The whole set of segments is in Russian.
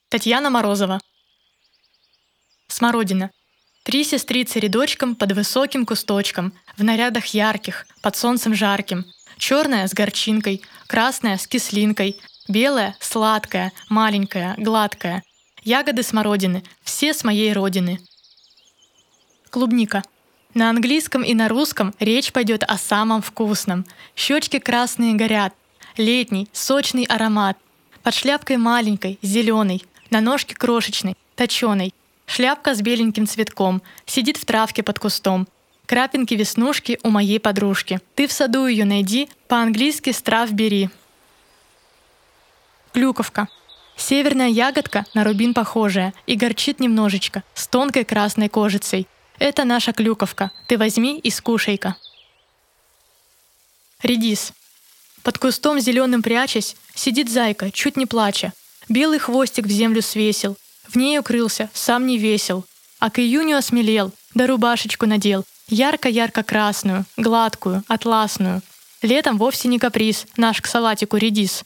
Татьяна Морозова. Смородина. 3 сестрицы рядочком под высоким кусточком, в нарядах ярких, под солнцем жарким. Черная с горчинкой, красная с кислинкой, белая сладкая, маленькая, гладкая. Ягоды смородины, все с моей родины. Клубника. На английском и на русском речь пойдет о самом вкусном. Щечки красные горят, летний, сочный аромат. Под шляпкой маленькой, зеленой, на ножке крошечной, точеной. Шляпка с беленьким цветком, сидит в травке под кустом. Крапинки веснушки у моей подружки. Ты в саду ее найди, по-английски с трав бери. Клюковка. Северная ягодка на рубин похожая и горчит немножечко, с тонкой красной кожицей. Это наша клюковка, ты возьми и скушай-ка. Редис. Под кустом зеленым прячась, сидит зайка, чуть не плача. Белый хвостик в землю свесил, в ней укрылся, сам не весел. А к июню осмелел, да рубашечку надел, ярко-ярко красную, гладкую, атласную. Летом вовсе не каприз, наш к салатику редис.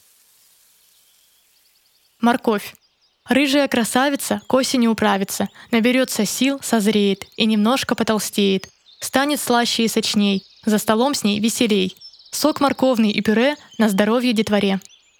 Морковь. Рыжая красавица к осени управится, наберется сил, созреет и немножко потолстеет. Станет слаще и сочней, за столом с ней веселей. Сок морковный и пюре на здоровье детворе.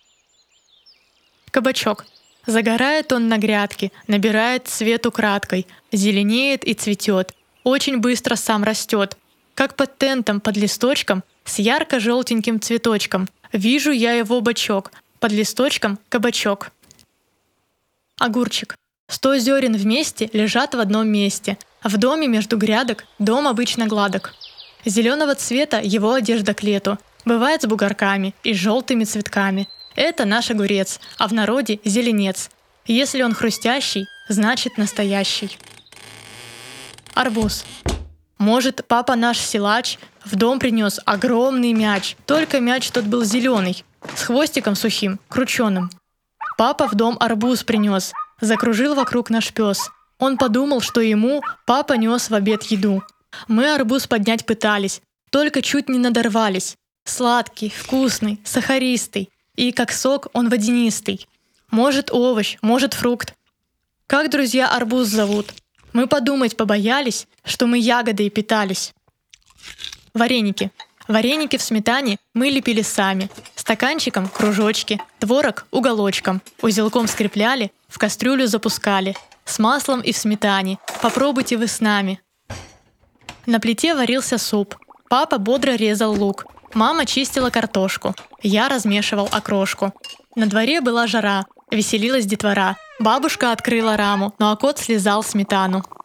Кабачок. Загорает он на грядке, набирает цвет украдкой, зеленеет и цветет, очень быстро сам растет. Как под тентом, под листочком, с ярко-желтеньким цветочком. Вижу я его бочок, под листочком кабачок. Огурчик. 100 зерен вместе лежат в одном месте. В доме между грядок дом обычно гладок. Зеленого цвета его одежда к лету. Бывает с бугорками и с желтыми цветками. Это наш огурец, а в народе зеленец. Если он хрустящий, значит настоящий. Арбуз. Может, папа наш силач в дом принес огромный мяч, только мяч тот был зеленый, с хвостиком сухим, крученым. Папа в дом арбуз принес, закружил вокруг наш пес. Он подумал, что ему папа нес в обед еду. Мы арбуз поднять пытались, только чуть не надорвались. Сладкий, вкусный, сахаристый. И как сок он водянистый. Может овощ, может фрукт. Как друзья арбуз зовут? Мы подумать побоялись, что мы ягодой питались. Вареники. Вареники в сметане мы лепили сами. Стаканчиком кружочки, творог уголочком. Узелком скрепляли, в кастрюлю запускали. С маслом и в сметане. Попробуйте вы с нами. На плите варился суп. Папа бодро резал лук. Мама чистила картошку. Я размешивал окрошку. На дворе была жара. Веселилась детвора. Бабушка открыла раму, но кот слезал сметану.